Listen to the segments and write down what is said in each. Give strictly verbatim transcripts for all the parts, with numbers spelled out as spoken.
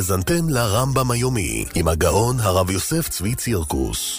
האזנתם לרמב"ם היומי עם הגאון הרב יוסף צבי צירקוס.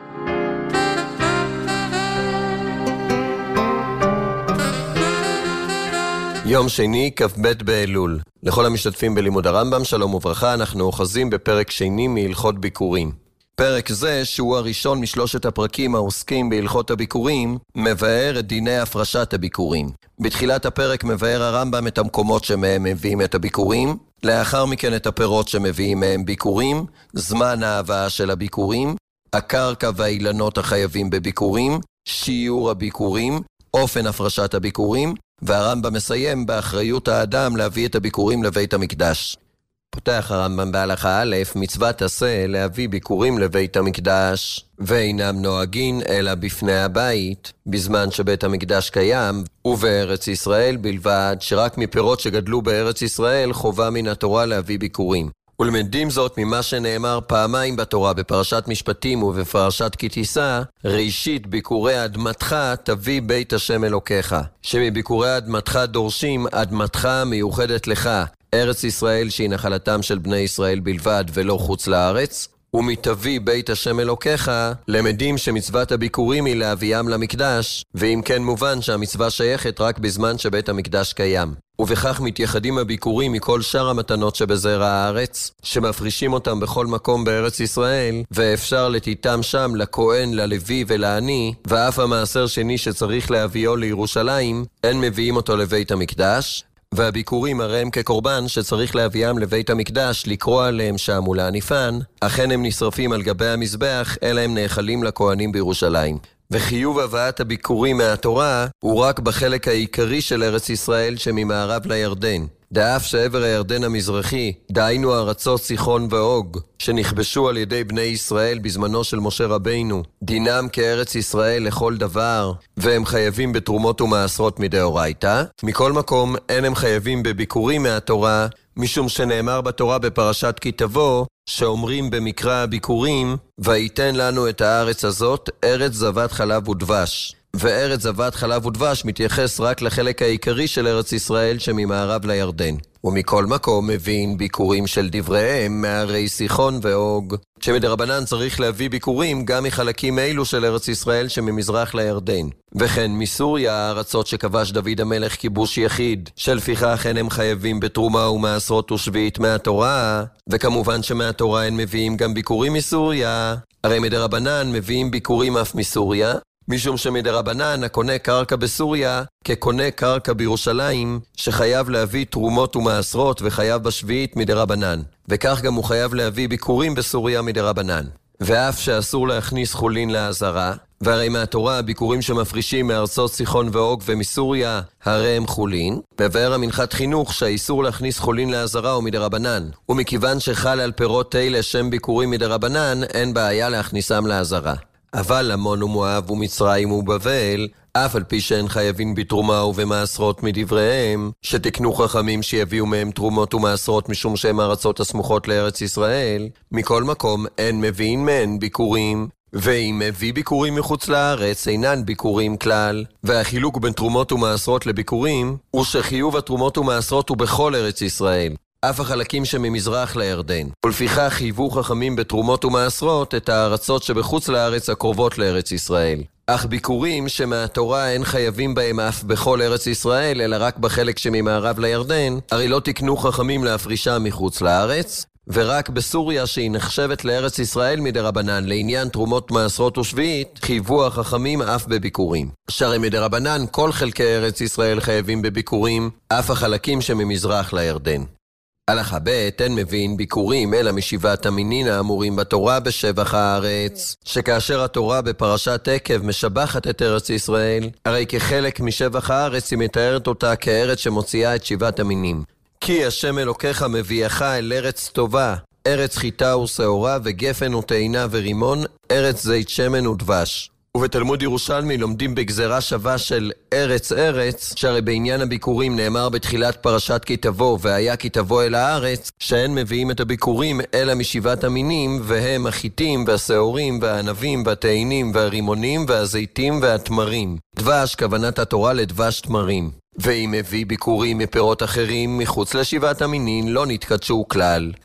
יום שני, כ"ב באלול. לכל המשתתפים בלימוד הרמב"ם, שלום וברכה, אנחנו אוחזים בפרק שני מהלכות ביקורים. פרק זה, שהוא הראשון משלושת הפרקים העוסקים בהלכות הביקורים, מבאר את דיני הפרשת הביקורים. בתחילת הפרק מבאר הרמב"ם את המקומות שמהם מביאים את הביקורים, לאחר מכן את הפירות שמביאים מהם ביקורים, זמן ההבאה של הביקורים, הקרקע והאילנות החייבים בביקורים, שיעור הביקורים, אופן הפרשת הביקורים, והרמב"ם מסיים באחריות האדם להביא את הביקורים לבית המקדש. פותח הרמב"ם בהלכה א', מצוות עשה להביא ביקורים לבית המקדש, ואינם נוהגין אלא בפני הבית, בזמן שבית המקדש קיים, ובארץ ישראל בלבד, שרק מפירות שגדלו בארץ ישראל חובה מן התורה להביא ביקורים. ולמדים זאת ממה שנאמר פעמיים בתורה, בפרשת משפטים ובפרשת כי תישא, ראשית ביקורי אדמתך תביא בית השם אלוקיך. שמביקורי אדמתך דורשים אדמתך מיוחדת לך, ארץ ישראל שהיא נחלתם של בני ישראל בלבד ולא חוץ לארץ, ומתביא בית השם אלוקיך, למדים שמצוות הביקורים היא להביאם למקדש, ואם כן מובן שהמצווה שייכת רק בזמן שבית המקדש קיים. ובכך מתייחדים הביקורים מכל שאר המתנות שבזרע הארץ, שמפרישים אותם בכל מקום בארץ ישראל, ואפשר לתיתם שם לכהן, ללוי ולעני, ואף המעשר שני שצריך להביאו לירושלים, אין מביאים אותו לבית המקדש, והביקורים הרי הם כקורבן שצריך להביאם לבית המקדש, לקרוא עליהם שם ולהניפן, אכן הם נשרפים על גבי המזבח, אלא הם נאכלים לכהנים בירושלים. וחיוב הבאת הביקורים מהתורה הוא רק בחלק העיקרי של ארץ ישראל שממערב לירדן. דאף שעבר הירדן המזרחי, דהיינו ארצות סיחון ואוג, שנכבשו על ידי בני ישראל בזמנו של משה רבינו, דינם כארץ ישראל לכל דבר, והם חייבים בתרומות ומעשרות מדאורייתא. מכל מקום, אין הם חייבים בביקורים מהתורה, משום שנאמר בתורה בפרשת כי תבוא, שאומרים במקרא הביקורים, ויתן לנו את הארץ הזאת, ארץ זבת חלב ודבש. וארץ זבת חלב ודבש מתייחס רק לחלק העיקרי של ארץ ישראל שממערב לירדן. ומכל מקום מבין ביקורים של דבריהם מהרי סיחון ואוג, שמדרבנן צריך להביא ביקורים גם מחלקים אלו של ארץ ישראל שממזרח לירדן. וכן מסוריה הארצות שכבש דוד המלך כיבוש יחיד, שלפיכך אין הם חייבים בתרומה ומעשרות ושביעית מהתורה, וכמובן שמהתורה הם מביאים גם ביקורים מסוריה, הרי מדרבנן מביאים ביקורים אף מסוריה, משום שמדרבנן הקונה קרקע בסוריה כקונה קרקע בירושלים, שחייב להביא תרומות ומעשרות וחייב בשביעית מדרבנן, וכך גם הוא חייב להביא ביקורים בסוריה מדרבנן. ואף שאסור להכניס חולין לעזרה, והרי מהתורה הביקורים שמפרישים מארצות סיחון ואוג ומסוריה הרי הם חולין, מבאר המנחת חינוך שהאיסור להכניס חולין לעזרה הוא מדרבנן, ומכיוון שחל על פירות אלה שם ביקורים מדרבנן, אין בעיה להכניסם לעזרה. אבל עמון ומואב ומצרים ובבל, אף על פי שהן חייבים בתרומה ובמעשרות מדבריהם, שתקנו חכמים שיביאו מהם תרומות ומעשרות משום שהם ארצות הסמוכות לארץ ישראל, מכל מקום אין מביאים מהן ביקורים, ואם מביא ביקורים מחוץ לארץ אינן ביקורים כלל. והחילוק בין תרומות ומעשרות לביקורים הוא שחיוב התרומות ומעשרות הוא בכל ארץ ישראל, אף החלקים שממזרח לירדן. ולפיכך חייבו חכמים בתרומות ומעשרות את הארצות שבחוץ לארץ הקרובות לארץ ישראל. אך ביקורים שמהתורה אין חייבים בהם אף בכל ארץ ישראל, אלא רק בחלק שממערב לירדן, הרי לא תקנו חכמים להפרישה מחוץ לארץ, ורק בסוריה שהיא נחשבת לארץ ישראל מדרבנן לעניין תרומות מעשרות ושביעית, חייבו החכמים אף בביקורים. שהרי מדרבנן כל חלקי ארץ ישראל חייבים בביקורים, אף החלקים שממזרח לירדן. הלכה ב' אין מבין ביקורים אלא משבעת המינין האמורים בתורה בשבח הארץ, שכאשר התורה בפרשת עקב משבחת את ארץ ישראל, הרי כחלק משבח הארץ היא מתארת אותה כארץ שמוציאה את שבעת המינים. כי השם אלוקיך מביאך אל ארץ טובה, ארץ חיטה ושעורה וגפן וטעינה ורימון, ארץ זית שמן ודבש. ובתלמוד ירושלמי לומדים בגזרה שווה של ארץ ארץ, שהרי בעניין הביקורים נאמר בתחילת פרשת כי תבוא, והיה כי תבוא אל הארץ, שהן מביאים את הביקורים אלא משבעת המינים, והם החיטים והשעורים והענבים והטעינים והרימונים והזיתים והתמרים. דבש, כוונת התורה לדבש תמרים. ואם מביא ביקורים מפירות אחרים מחוץ לשבעת המינין לא נתקדשו כלל.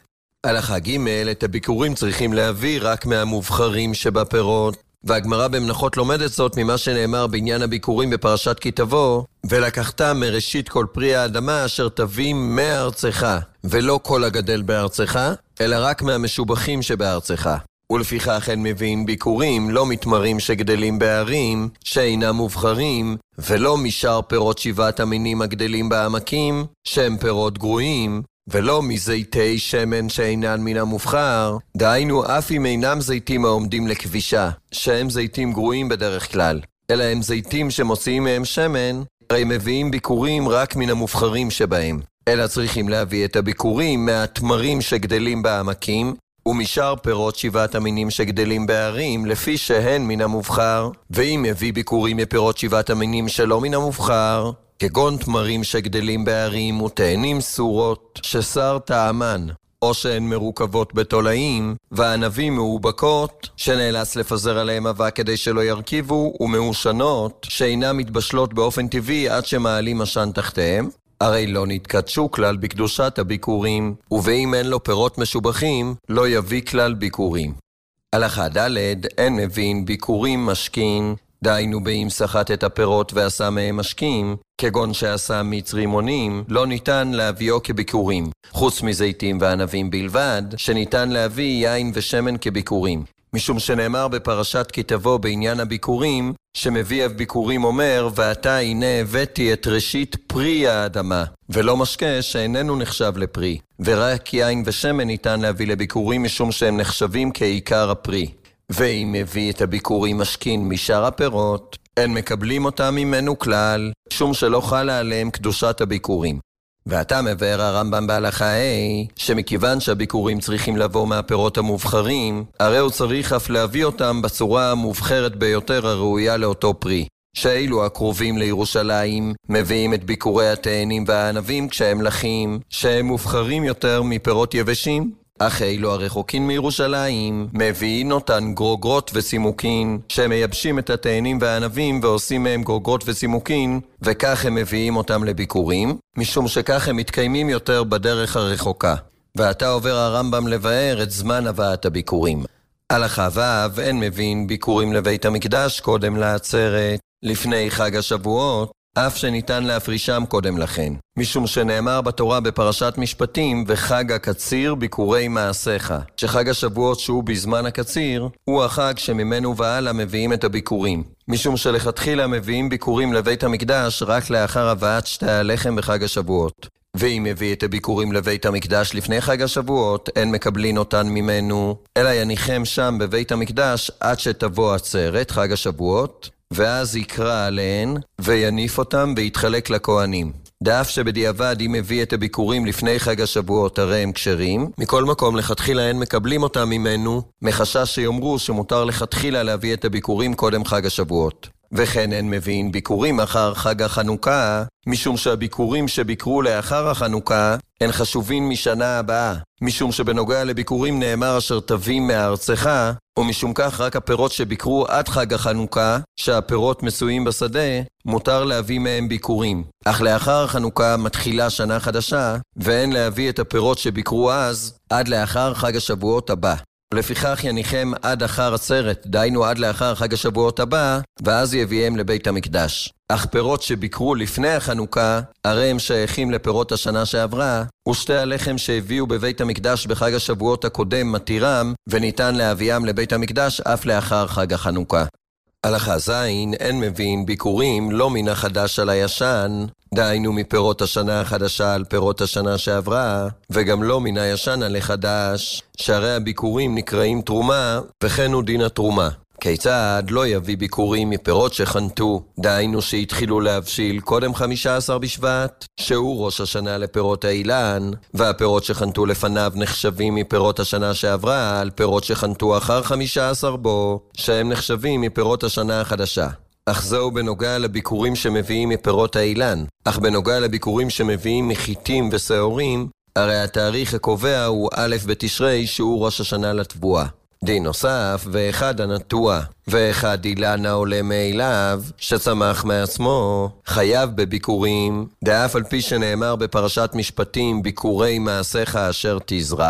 הלכה ג' את הביקורים צריכים להביא רק מהמובחרים שבפירות. והגמרא במנחות לומדת זאת ממה שנאמר בעניין הביקורים בפרשת כי תבוא, ולקחת מראשית כל פרי האדמה אשר תביא מארצך, ולא כל הגדל בארצך, אלא רק מהמשובחים שבארצך. ולפיכך אין מבין ביקורים לא מתמרים שגדלים בערים, שאינם מובחרים, ולא משאר פירות שבעת המינים הגדלים בעמקים, שהם פירות גרועים, ולא מזיתי שמן שאינן מן המובחר, דהיינו אף אם אינם זיתים העומדים לכבישה, שהם זיתים גרועים בדרך כלל, אלא הם זיתים שמוציאים מהם שמן, הרי מביאים ביקורים רק מן המובחרים שבהם. אלא צריכים להביא את הביקורים מהתמרים שגדלים בעמקים, ומשאר פירות שבעת המינים שגדלים בערים, לפי שהן מן המובחר. ואם מביא ביקורים מפירות שבעת המינים שלא מן המובחר, כגון תמרים שגדלים בערים ותאנים סורות, ששר טעמן, או שהן מרוכבות בתולעים, וענבים מאובקות, שנאלץ לפזר עליהם אבק כדי שלא ירכיבו, ומאושנות, שאינם מתבשלות באופן טבעי עד שמעלים עשן תחתיהם, הרי לא נתקדשו כלל בקדושת הביקורים, ואם אין לו פירות משובחים, לא יביא כלל ביקורים. הלכה ד' אין מבין ביקורים משכין, דהיינו באם סחט את הפירות ועשה מהם משקים, כגון שעשה מיץ רימונים, לא ניתן להביאו כביקורים, חוץ מזיתים וענבים בלבד, שניתן להביא יין ושמן כביקורים. משום שנאמר בפרשת כי תבוא בעניין הביקורים, שמביא הביקורים אומר, ואתה הנה הבאתי את ראשית פרי האדמה, ולא משקה שאיננו נחשב לפרי, ורק יין ושמן ניתן להביא לביקורים משום שהם נחשבים כעיקר הפרי. ואם מביא את הביקורים משכין משאר הפירות, אין מקבלים אותם ממנו כלל, שום שלא חלה עליהם קדושת הביקורים. ואתה מבאר הרמב"ם בהלכה ה' שמכיוון שהביקורים צריכים לבוא מהפירות המובחרים, הרי הוא צריך אף להביא אותם בצורה המובחרת ביותר הראויה לאותו פרי. שאילו הקרובים לירושלים מביאים את ביקורי התאנים והענבים כשהם לחים, שהם מובחרים יותר מפירות יבשים. אך אילו הרחוקים מירושלים מביאים אותן גרוגרות וסימוקין, שהם מייבשים את התאנים והענבים ועושים מהם גרוגרות וסימוקין, וכך הם מביאים אותם לביקורים, משום שכך הם מתקיימים יותר בדרך הרחוקה. ועתה עובר הרמב"ם לבאר את זמן הבאת הביקורים. הלכה ו' אין מבין ביקורים לבית המקדש קודם לעצרת, לפני חג השבועות, אף שניתן להפרישם קודם לכן, משום שנאמר בתורה בפרשת משפטים, וחג הקציר ביקורי מעשיך, שחג השבועות שהוא בזמן הקציר, הוא החג שממנו והלאה מביאים את הביקורים, משום שלכתחילה מביאים ביקורים לבית המקדש רק לאחר הבאת שתי הלחם בחג השבועות. ואם מביא את הביקורים לבית המקדש לפני חג השבועות, אין מקבלין אותן ממנו, אלא יניחם שם בבית המקדש עד שתבוא עצרת חג השבועות, ואז יקרא עליהן ויניף אותם ויתחלק לכהנים. דאף שבדיעבד אם מביא את הביקורים לפני חג השבועות הרי הם כשרים, מכל מקום לכתחילה אין מקבלים אותם ממנו, מחשש שיאמרו שמותר לכתחילה להביא את הביקורים קודם חג השבועות. וכן אין מבין ביקורים אחר חג החנוכה, משום שהביקורים שביקרו לאחר החנוכה הן חשובים משנה הבאה, משום שבנוגע לביקורים נאמר אשר תביא מארצך, ומשום כך רק הפירות שביקרו עד חג החנוכה, שהפירות מסויים בשדה, מותר להביא מהם ביקורים. אך לאחר החנוכה מתחילה שנה חדשה, ואין להביא את הפירות שביקרו אז עד לאחר חג השבועות הבא. ולפיכך יניחם עד אחר עצרת, דהיינו עד לאחר חג השבועות הבא, ואז יביאם לבית המקדש. אך פירות שביקרו לפני החנוכה, הרי הם שייכים לפירות השנה שעברה, ושתי הלחם שהביאו בבית המקדש בחג השבועות הקודם מתירם, וניתן להביאם לבית המקדש אף לאחר חג החנוכה. הלכה זין אין מבין ביקורים לא מן החדש על הישן, דהיינו מפירות השנה החדשה על פירות השנה שעברה, וגם לא מן הישן על החדש, שהרי הביקורים נקראים תרומה, וכן הוא דין התרומה. כיצד לא יביא ביקורים מפירות שחנתו, דהיינו שהתחילו להבשיל קודם חמישה עשר בשבט, שהוא ראש השנה לפירות האילן, והפירות שחנתו לפניו נחשבים מפירות השנה שעברה על פירות שחנתו אחר חמישה עשר בו, שהם נחשבים מפירות השנה החדשה. אך זהו בנוגע לביקורים שמביאים מפירות האילן, אך בנוגע לביקורים שמביאים מחיטים ושעורים, הרי התאריך הקובע הוא א' בתשרי שהוא ראש השנה לתבואה. דין נוסף, ואחד הנטוע, ואחד אילן העולה מאליו, שצמח מעצמו, חייב בביקורים, דאף על פי שנאמר בפרשת משפטים, ביקורי מעשיך אשר תזרע,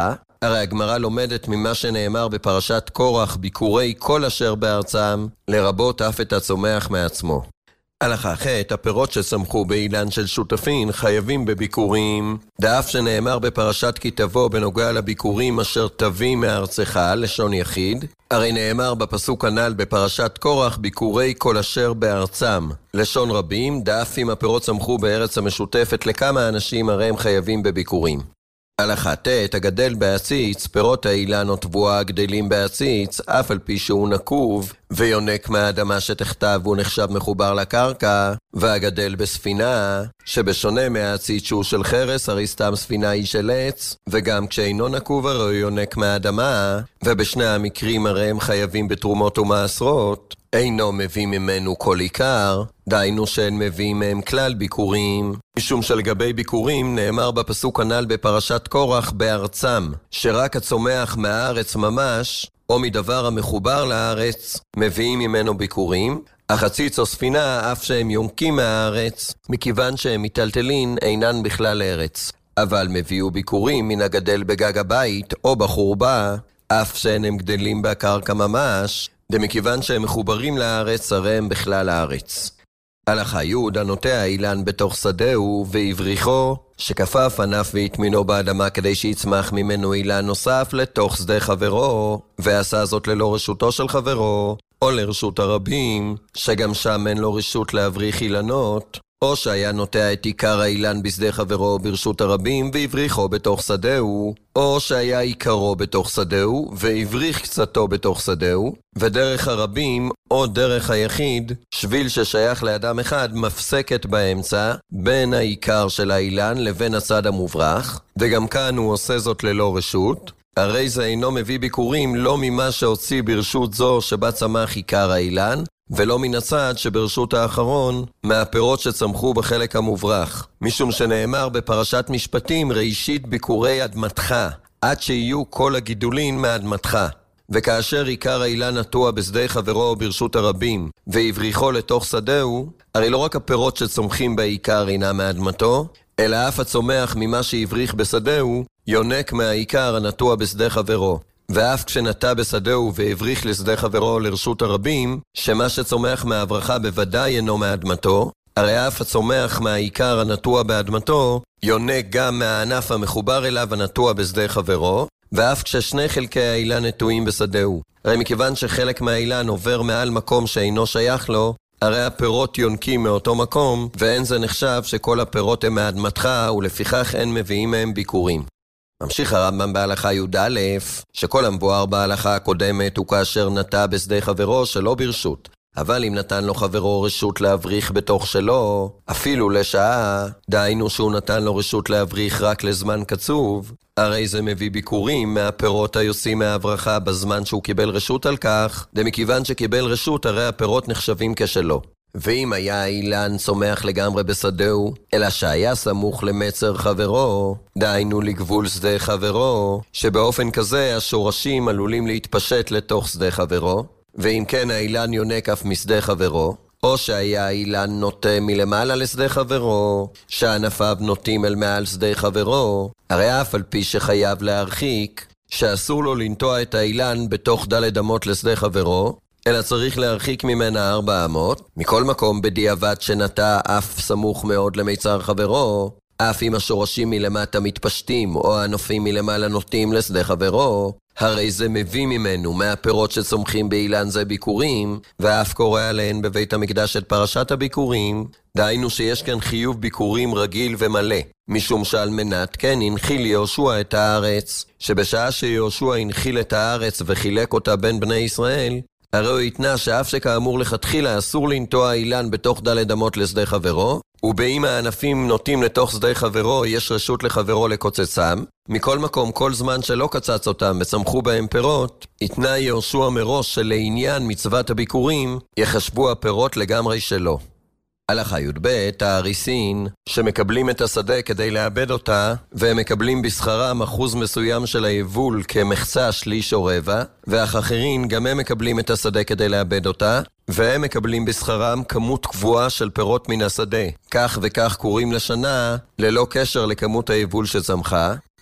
הרי הגמרא לומדת ממה שנאמר בפרשת קורח, ביקורי כל אשר בארצם, לרבות אף את הצומח מעצמו. הלכה ח' הפירות שצמחו באילן של שותפין חייבים בביקורים, דאף שנאמר בפרשת כי תבוא בנוגע לביקורים אשר תביא מארצך, לשון יחיד, הרי נאמר בפסוק הנ"ל בפרשת קורח ביקורי כל אשר בארצם, לשון רבים, דאף אם הפירות צמחו בארץ המשותפת לכמה אנשים הרי הם חייבים בביקורים. הלכה ט' הגדל בעציץ, פירות האילן או תבואה גדלים בעציץ, אף על פי שהוא נקוב, ויונק מהאדמה שתחתיו הוא נחשב מחובר לקרקע, והגדל בספינה, שבשונה מהעציץ שהוא של חרס, הרי סתם ספינה היא של עץ, וגם כשאינו נקוב הרי הוא יונק מהאדמה, ובשני המקרים הרי הם חייבים בתרומות ומעשרות, אינו מביא ממנו כל עיקר, דיינו שאין מביא מהם כלל ביקורים, משום שלגבי ביקורים נאמר בפסוק הנ"ל בפרשת קורח בארצם, שרק הצומח מהארץ ממש, או מדבר המחובר לארץ, מביאים ממנו ביקורים, אך הציץ או ספינה אף שהם יונקים מהארץ, מכיוון שהם מטלטלין אינן בכלל ארץ. אבל מביאו ביקורים מן הגדל בגג הבית או בחורבה, אף שאינם גדלים בקרקע ממש, דמכיוון שהם מחוברים לארץ, הרי הם בכלל הארץ. הלכה י' הנוטע האילן בתוך שדהו והבריחו, שכפף ענף והטמינו באדמה כדי שיצמח ממנו אילן נוסף לתוך שדה חברו, ועשה זאת ללא רשותו של חברו, או לרשות הרבים, שגם שם אין לו רשות להבריך אילנות, או שהיה נוטע את עיקר האילן בשדה חברו ברשות הרבים והבריחו בתוך שדהו, או שהיה עיקרו בתוך שדהו והבריך קצתו בתוך שדהו, ודרך הרבים או דרך היחיד, שביל ששייך לאדם אחד, מפסקת באמצע בין העיקר של האילן לבין הצד המוברח, וגם כאן הוא עושה זאת ללא רשות, הרי זה אינו מביא ביקורים לא ממה שהוציא ברשות זו שבה צמח עיקר האילן, ולא מן הצד שברשות האחרון מהפירות שצמחו בחלק המוברח, משום שנאמר בפרשת משפטים ראשית ביקורי אדמתך, עד שיהיו כל הגידולין מאדמתך. וכאשר עיקר האילן נטוע בשדה חברו ברשות הרבים, והבריחו לתוך שדהו, הרי לא רק הפירות שצומחים בעיקר אינם מאדמתו, אלא אף הצומח ממה שהבריך בשדהו, יונק מהעיקר הנטוע בשדה חברו. ואף כשנטע בשדהו והבריך לשדה חברו לרשות הרבים, שמה שצומח מהברכה בוודאי אינו מאדמתו, הרי אף הצומח מהעיקר הנטוע באדמתו, יונק גם מהענף המחובר אליו הנטוע בשדה חברו, ואף כששני חלקי האילן נטועים בשדהו. הרי מכיוון שחלק מהאילן עובר מעל מקום שאינו שייך לו, הרי הפירות יונקים מאותו מקום, ואין זה נחשב שכל הפירות הם מאדמתך, ולפיכך אין מביאים מהם ביקורים. ממשיך הרמב"ם בהלכה י"א, שכל המבואר בהלכה הקודמת הוא כאשר נטע בשדה חברו שלא ברשות. אבל אם נתן לו חברו רשות להבריך בתוך שלו, אפילו לשעה, דהיינו שהוא נתן לו רשות להבריך רק לזמן קצוב, הרי זה מביא ביקורים מהפירות היוצאים מהברכה בזמן שהוא קיבל רשות על כך, דמכיוון שקיבל רשות הרי הפירות נחשבים כשלו. ואם היה האילן צומח לגמרי בשדהו, אלא שהיה סמוך למצר חברו, דהיינו לגבול שדה חברו, שבאופן כזה השורשים עלולים להתפשט לתוך שדה חברו, ואם כן האילן יונק אף משדה חברו, או שהיה האילן נוטה מלמעלה לשדה חברו, שענפיו נוטים אל מעל שדה חברו, הרי אף על פי שחייב להרחיק, שאסור לו לנטוע את האילן בתוך דלת אמות לשדה חברו, אלא צריך להרחיק ממנה ארבע אמות, מכל מקום בדיעבד שנטע אף סמוך מאוד למיצר חברו, אף אם השורשים מלמטה מתפשטים או הענפים מלמעלה נוטים לשדה חברו, הרי זה מביא ממנו מהפירות שצומחים באילן זה ביקורים, ואף קורא עליהן בבית המקדש את פרשת הביקורים, דהיינו שיש כאן חיוב ביקורים רגיל ומלא, משום שעל מנת כן הנחיל יהושע את הארץ, שבשעה שיהושע הנחיל את הארץ וחילק אותה בין בני ישראל, הרי הוא התנה שאף שכאמור לכתחילה אסור לנטוע אילן בתוך דלת אמות לשדה חברו, ובאם הענפים נוטים לתוך שדה חברו יש רשות לחברו לקוצצם, מכל מקום כל זמן שלא קצץ אותם וצמחו בהם פירות, התנה יהושע מראש שלעניין מצוות הביקורים יחשבו הפירות לגמרי שלו. הלכה י"ב, האריסין, שמקבלים את השדה כדי לאבד אותה, והם מקבלים בשכרם אחוז מסוים של היבול כמחצה, שליש או רבע, והאחרים גם הם מקבלים את השדה כדי לאבד אותה, והם מקבלים בשכרם כמות קבועה של פירות מן השדה, כך וכך קוראים לשנה, ללא קשר לכמות היבול שצמחה,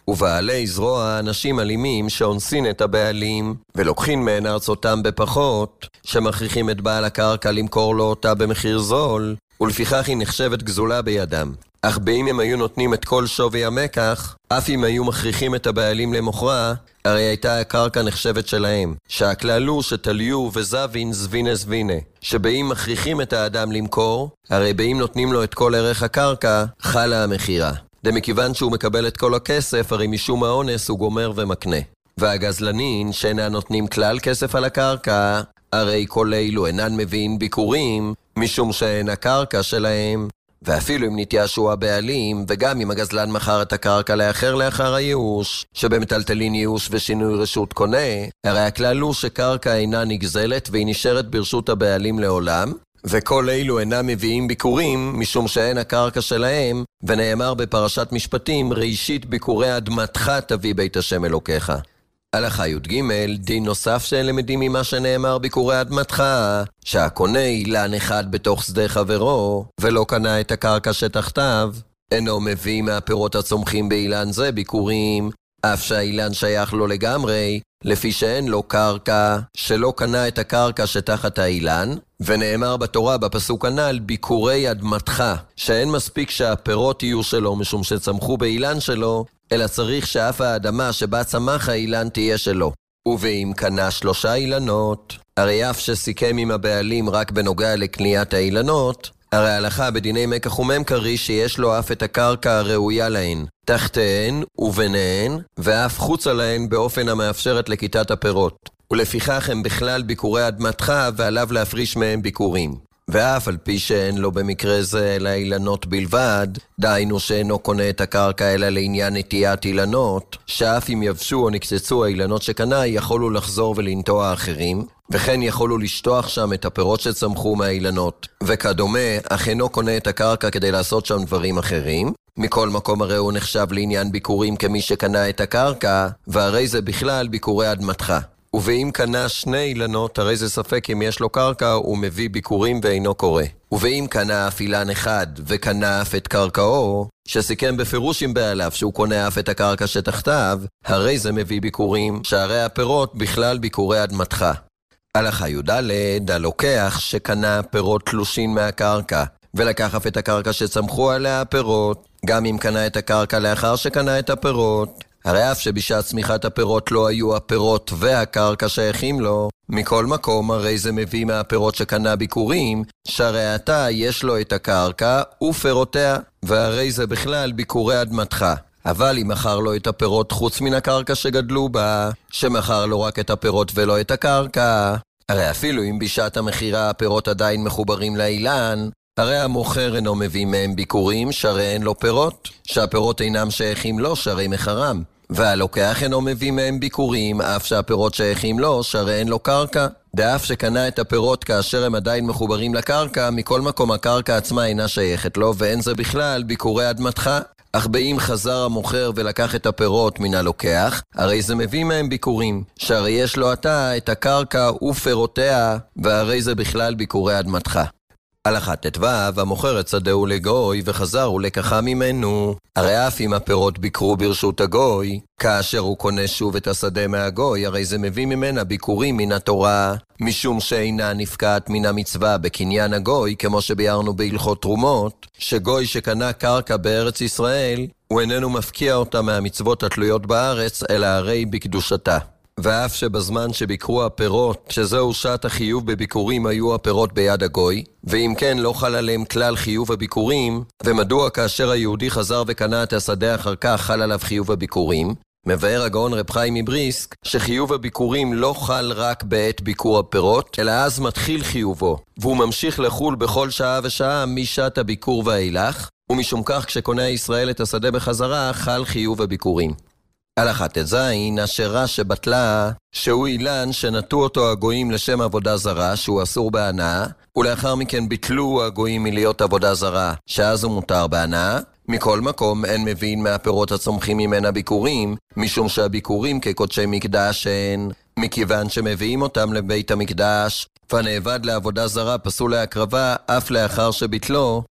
ובעלי זרוע אנשים אלימים שאונסין את הבעלים, ולוקחים מהן ארצותם בפחות, שמכריחים את בעל הקרקע למכור לו אותה במחיר זול, ולפיכך היא נחשבת גזולה בידם. אך באם הם היו נותנים את כל שווי המקח, אף אם היו מכריחים את הבעלים למוכרה, הרי הייתה הקרקע נחשבת שלהם. שהכלל הוא שתליו וזבין זבינה זבינה, שבאם מכריחים את האדם למכור, הרי באם נותנים לו את כל ערך הקרקע, חלה המחירה. דמכיוון שהוא מקבל את כל הכסף, הרי משום האונס הוא גומר ומקנה. והגזלנין שאינן נותנים כלל כסף על הקרקע, הרי כל אלו אינן מביאים ביקורים, משום שאין הקרקע שלהם. ואפילו אם נתייאשו הבעלים, וגם אם הגזלן מכר את הקרקע לאחר לאחר הייאוש, שבמטלטלין ייאוש ושינוי רשות קונה, הרי הכלל הוא שקרקע אינה נגזלת והיא נשארת ברשות הבעלים לעולם, וכל אלו אינם מביאים ביקורים, משום שאין הקרקע שלהם, ונאמר בפרשת משפטים, ראשית ביקורי אדמתך תביא בית השם אלוקיך. הלכה י"ג, דין נוסף שאין למדים ממה שנאמר ביקורי אדמתך, שהקונה אילן אחד בתוך שדה חברו, ולא קנה את הקרקע שתחתיו, אינו מביא מהפירות הצומחים באילן זה ביקורים, אף שהאילן שייך לו לגמרי, לפי שאין לו קרקע, שלא קנה את הקרקע שתחת האילן, ונאמר בתורה בפסוק הנ"ל ביקורי אדמתך, שאין מספיק שהפירות יהיו שלו משום שצמחו באילן שלו, אלא צריך שאף האדמה שבה צמח האילן תהיה שלו. ואם קנה שלושה אילנות, הרי אף שסיכם עם הבעלים רק בנוגע לקניית האילנות, הרי ההלכה בדיני מקח וממכרי שיש לו אף את הקרקע הראויה להן, תחתיהן וביניהן, ואף חוצה להן באופן המאפשרת לכיתת הפירות. ולפיכך הם בכלל ביקורי אדמתך ועליו להפריש מהם ביקורים. ואף על פי שאין לו במקרה זה אלא אילנות בלבד, דהיינו שאינו קונה את הקרקע אלא לעניין נטיית אילנות, שאף אם יבשו או נקצצו האילנות שקנה, יכולו לחזור ולנטוע אחרים, וכן יכולו לשטוח שם את הפירות שצמחו מהאילנות, וכדומה, אך אינו קונה את הקרקע כדי לעשות שם דברים אחרים. מכל מקום הרי הוא נחשב לעניין ביקורים כמי שקנה את הקרקע, והרי זה בכלל ביקורי אדמתך. ואם קנה שני אילנות, הרי זה ספק אם יש לו קרקע, הוא מביא ביקורים ואינו קורא. ואם קנה אף אילן אחד, וקנה אף את קרקעו, שסיכם בפירוש עם בעליו שהוא קונה אף את הקרקע שתחתיו, הרי זה מביא ביקורים, שהרי הפירות בכלל ביקורי אדמתך. הלכה י"ד, הלוקח שקנה פירות תלושין מהקרקע, ולקח אף את הקרקע שצמחו עליה הפירות, גם אם קנה את הקרקע לאחר שקנה את הפירות, הרי אף שבשעת צמיחת הפירות לא היו הפירות והקרקע שייכים לו, מכל מקום הרי זה מביא מהפירות שקנה ביקורים, שהרי עתה יש לו את הקרקע ופירותיה, והרי זה בכלל ביקורי אדמתך. אבל אם מכר לו את הפירות חוץ מן הקרקע שגדלו בה, שמכר לו רק את הפירות ולא את הקרקע, הרי אפילו אם בשעת המחירה הפירות עדיין מחוברים לאילן, הרי המוכר אינו מביא מהם ביקורים, שהרי אין לו פירות, שהפירות אינם שייכים לו, שהרי מחרם. והלוקח אינו מביא מהם ביקורים, אף שהפירות שייכים לו, שהרי אין לו קרקע. דאף שקנה את הפירות כאשר הם עדיין מחוברים לקרקע, מכל מקום הקרקע עצמה אינה שייכת לו, ואין זה בכלל ביקורי אדמתך. אך באם חזר המוכר ולקח את הפירות מן הלוקח, הרי זה מביא מהם ביקורים, שהרי יש לו עתה את הקרקע ופירותיה, והרי זה בכלל ביקורי אדמתך. הלכה ט"ו, המוכר את שדהו לגוי וחזר ולקחה ממנו. הרי אף אם הפירות ביקרו ברשות הגוי, כאשר הוא קונה שוב את השדה מהגוי, הרי זה מביא ממנה ביקורים מן התורה, משום שאינה נפקעת מן המצווה בקניין הגוי, כמו שביארנו בהלכות תרומות, שגוי שקנה קרקע בארץ ישראל, הוא איננו מפקיע אותה מהמצוות התלויות בארץ, אלא הרי בקדושתה. ואף שבזמן שביקרו הפירות, שזהו שעת החיוב בביקורים, היו הפירות ביד הגוי, ואם כן לא חל עליהם כלל חיוב הביקורים, ומדוע כאשר היהודי חזר וקנה את השדה אחר כך חל עליו חיוב הביקורים? מבאר הגאון רב חיים מבריסק שחיוב הביקורים לא חל רק בעת ביקור הפירות, אלא אז מתחיל חיובו, והוא ממשיך לחול בכל שעה ושעה משעת הביקור ואילך, ומשום כך כשקונה ישראל את השדה בחזרה חל חיוב הביקורים. הלכה ט"ז, אשרה שבטלה, שהוא אילן שנטו אותו הגויים לשם עבודה זרה, שהוא אסור בהנאה, ולאחר מכן ביטלו הגויים מלהיות עבודה זרה, שאז הוא מותר בהנאה. מכל מקום אין מבין מהפירות הצומחים ממנה ביקורים, משום שהביקורים כקודשי מקדש הן, מכיוון שמביאים אותם לבית המקדש, והנאבד לעבודה זרה פסול להקרבה אף לאחר שביטלו,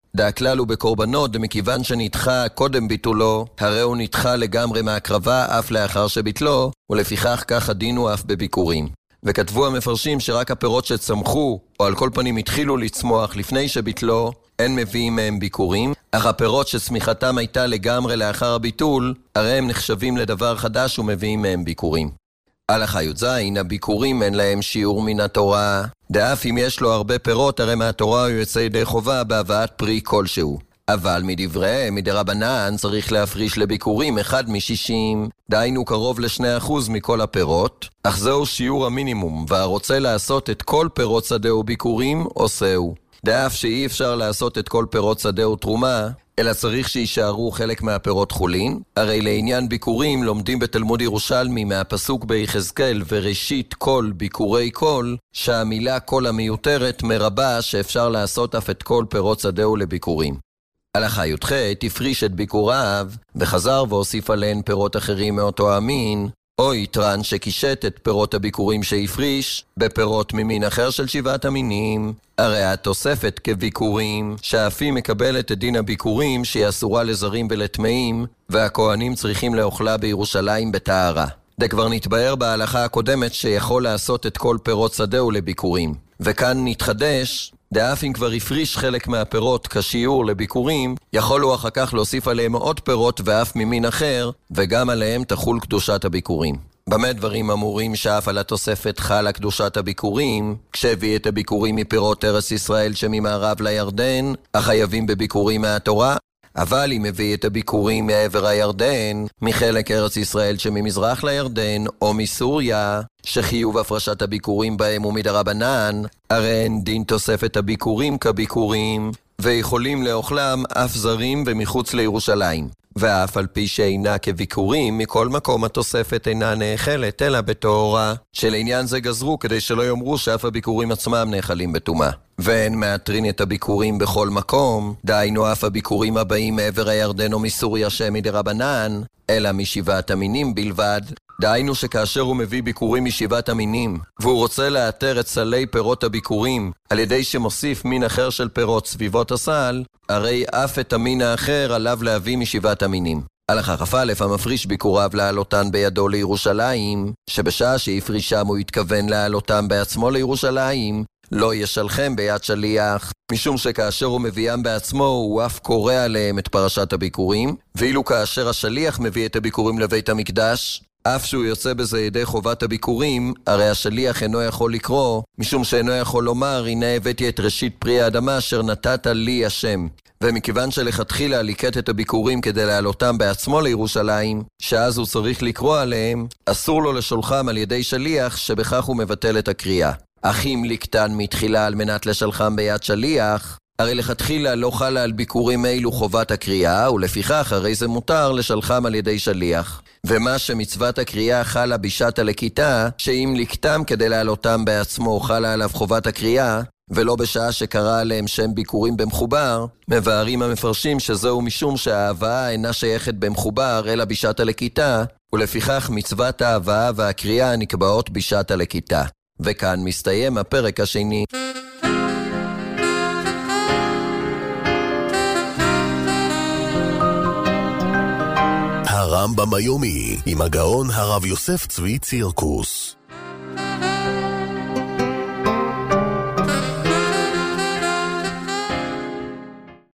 הכלל הוא בקורבנות, ומכיוון שנדחה קודם ביטולו, הרי הוא נדחה לגמרי מהקרבה אף לאחר שביטלו, ולפיכך כך הדין הוא אף בביקורים. וכתבו המפרשים שרק הפירות שצמחו, או על כל פנים התחילו לצמוח לפני שביטלו, אין מביאים מהם ביקורים, אך הפירות שצמיחתם הייתה לגמרי לאחר הביטול, הרי הם נחשבים לדבר חדש ומביאים מהם ביקורים. הלכה י"ז, הביקורים אין להם שיעור מן התורה. דאף אם יש לו הרבה פירות, הרי מהתורה הוא יוצא ידי חובה בהבאת פרי כלשהו. אבל מדבריהם, מדרבנן, צריך להפריש לביקורים אחד משישים, דהיינו קרוב לשני אחוז מכל הפירות, אך זהו שיעור המינימום, והרוצה לעשות את כל פירות שדה וביקורים, עושהו. דאף שאי אפשר לעשות את כל פירות שדה ותרומה, אלא צריך שישארו חלק מהפירות חולין. הרי לעניין ביקורים לומדים בתלמוד ירושלמי מהפסוק ביחזקאל וראשית כל ביקורי כל, שהמילה כל המיותרת מרבה שאפשר לעשות אף את כל פירות שדה ולביקורים. הלכה י"ח, הפריש את ביקוריו וחזר והוסיף עליהן פירות אחרים מאותו המין, או יתרן שקישט את פירות הביקורים שהפריש בפירות ממין אחר של שבעת המינים. הרי התוספת כביקורים, שהאפי מקבלת את דין הביקורים שהיא אסורה לזרים ולטמאים, והכהנים צריכים לאוכלה בירושלים בטהרה. זה כבר נתבהר בהלכה הקודמת שיכול לעשות את כל פירות שדה ולביקורים. וכאן נתחדש, דאף אם כבר הפריש חלק מהפירות כשיעור לביקורים, יכול הוא אחר כך להוסיף עליהם עוד פירות ואף ממין אחר, וגם עליהם תחול קדושת הביקורים. במה דברים אמורים שאף על התוספת חלה קדושת הביקורים, כשהביא את הביקורים מפירות ארץ ישראל שממערב לירדן, החייבים בביקורים מהתורה, אבל אם הביא את הביקורים מעבר הירדן, מחלק ארץ ישראל שממזרח לירדן, או מסוריה, שחיוב הפרשת הביקורים בהם הוא מדרבנן, הרי אין דין תוספת הביקורים כביקורים, ויכולים לאוכלם אף זרים ומחוץ לירושלים. ואף על פי שאינה כביקורים, מכל מקום התוספת אינה נאכלת, אלא בתורה, שלעניין זה גזרו כדי שלא יאמרו שאף הביקורים עצמם נאכלים בטומאה. ואין מאתרין את הביקורים בכל מקום, דהיינו אף הביקורים הבאים מעבר הירדן או מסוריה שמדרבנן, אלא משבעת המינים בלבד. דהיינו שכאשר הוא מביא ביקורים משבעת המינים, והוא רוצה לאתר את סלי פירות הביקורים, על ידי שמוסיף מין אחר של פירות סביבות הסל, הרי אף את המין האחר עליו להביא משבעת המינים. הלכה כ"א, המפריש ביקוריו להעלותן בידו לירושלים, שבשעה שהפרישם הוא התכוון להעלותם בעצמו לירושלים, לא ישלחם ביד שליח, משום שכאשר הוא מביאם בעצמו, הוא אף קורא עליהם את פרשת הביקורים, ואילו כאשר השליח מביא את הביקורים לבית המקדש, אף שהוא יוצא בזה ידי חובת הביקורים, הרי השליח אינו יכול לקרוא, משום שאינו יכול לומר, הנה הבאתי את ראשית פרי האדמה אשר נתת לי השם. ומכיוון שלכתחילה ליקט את הביקורים כדי להעלותם בעצמו לירושלים, שאז הוא צריך לקרוא עליהם, אסור לו לשולחם על ידי שליח, שבכך הוא מבטל את הקריאה. אך אם ליקטן מתחילה על מנת לשלחם ביד שליח, הרי לכתחילה לא חלה על ביקורים אילו חובת הקריאה, ולפיכך הרי זה מותר לשלחם על ידי שליח. ומה שמצוות הקריאה חלה בשעת הלקיטה, שאם ליקטם כדי להעלותם בעצמו חלה עליו חובת הקריאה, ולא בשעה שקרא עליהם שם ביקורים במחובר, מבארים המפרשים שזהו משום שההבאה אינה שייכת במחובר אלא בשעת הלקיטה, ולפיכך מצוות ההבאה והקריאה נקבעות בשעת הלקיטה. וכאן מסתיים הפרק השני. הרמב"ם היומי עם הגאון הרב יוסף צבי צירקוס.